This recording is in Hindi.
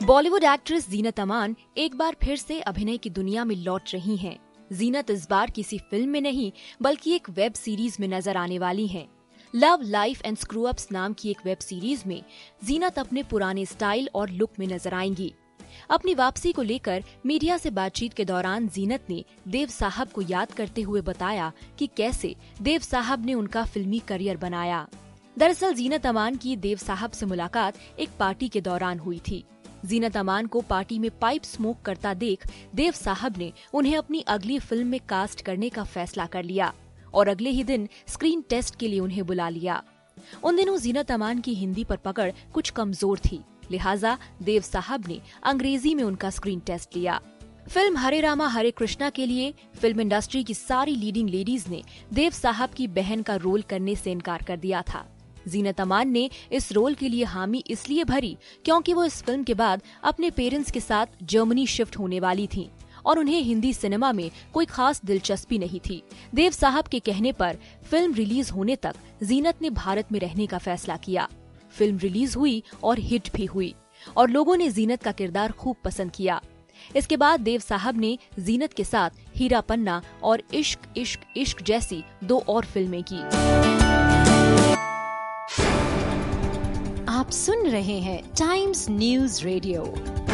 बॉलीवुड एक्ट्रेस जीनत अमान एक बार फिर से अभिनय की दुनिया में लौट रही हैं। जीनत इस बार किसी फिल्म में नहीं बल्कि एक वेब सीरीज में नजर आने वाली हैं। Love life and screw ups नाम की एक वेब सीरीज में जीनत अपने पुराने स्टाइल और लुक में नजर आएंगी। अपनी वापसी को लेकर मीडिया से बातचीत के दौरान जीनत ने देव साहब को याद करते हुए बताया कि कैसे देव साहब ने उनका फिल्मी करियर बनाया। दरअसल जीनत अमान की देव साहब से मुलाकात एक पार्टी के दौरान हुई थी। जीनत अमान को पार्टी में पाइप स्मोक करता देख देव साहब ने उन्हें अपनी अगली फिल्म में कास्ट करने का फैसला कर लिया और अगले ही दिन स्क्रीन टेस्ट के लिए उन्हें बुला लिया। उन दिनों जीनत अमान की हिंदी पर पकड़ कुछ कमजोर थी, लिहाजा देव साहब ने अंग्रेजी में उनका स्क्रीन टेस्ट लिया। फिल्म हरे रामा हरे कृष्णा के लिए फिल्म इंडस्ट्री की सारी लीडिंग लेडीज ने देव साहब की बहन का रोल करने से इनकार कर दिया था। जीनत अमान ने इस रोल के लिए हामी इसलिए भरी क्योंकि वो इस फिल्म के बाद अपने पेरेंट्स के साथ जर्मनी शिफ्ट होने वाली थीं और उन्हें हिंदी सिनेमा में कोई खास दिलचस्पी नहीं थी। देव साहब के कहने पर फिल्म रिलीज होने तक जीनत ने भारत में रहने का फैसला किया। फिल्म रिलीज हुई और हिट भी हुई और लोगों ने जीनत का किरदार खूब पसंद किया। इसके बाद देव साहब ने जीनत के साथ हीरा पन्ना और इश्क इश्क इश्क जैसी 2 और फिल्में की। आप सुन रहे हैं टाइम्स न्यूज रेडियो।